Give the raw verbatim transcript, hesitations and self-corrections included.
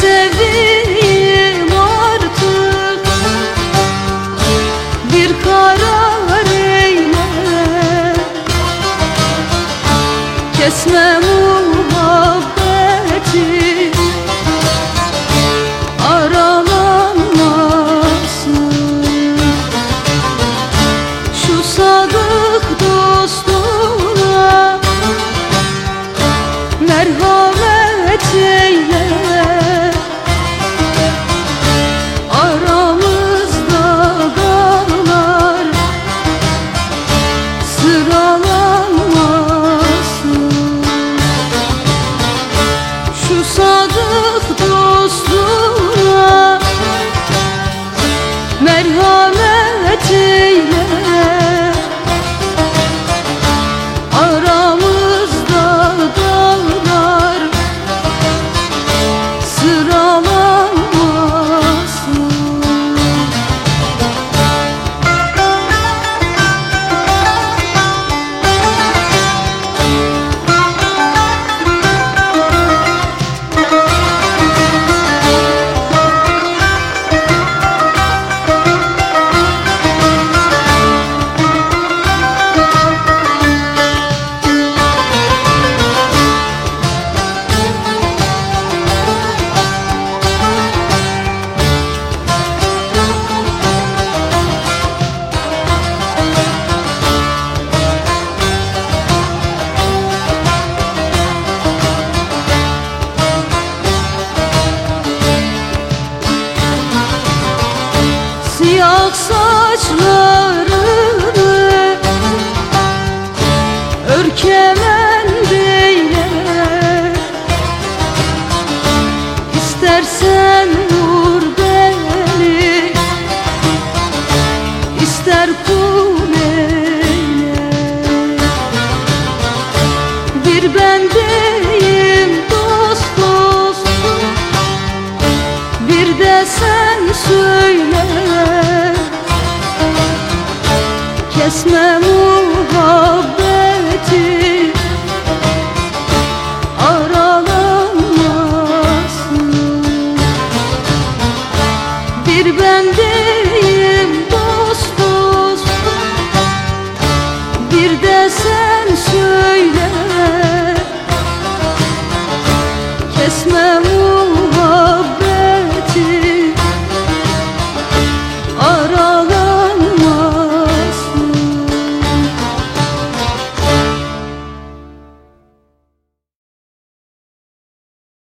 sevdiğim artık, bir karar eyle, kesme muhabbeti, aralanmasın. Şu sadık dostuna merhamet eyle, aramızda dağlar sıralanmasın. Şu sadık dostuna merhamet eyle, aramızda dağlar sıralanmasın. Siyah saçlarını örkemen beyle, İstersen vur beni, ister kul eyle. Bir bendeyim dost dost, bir de sen söyle, kesme muhabbeti,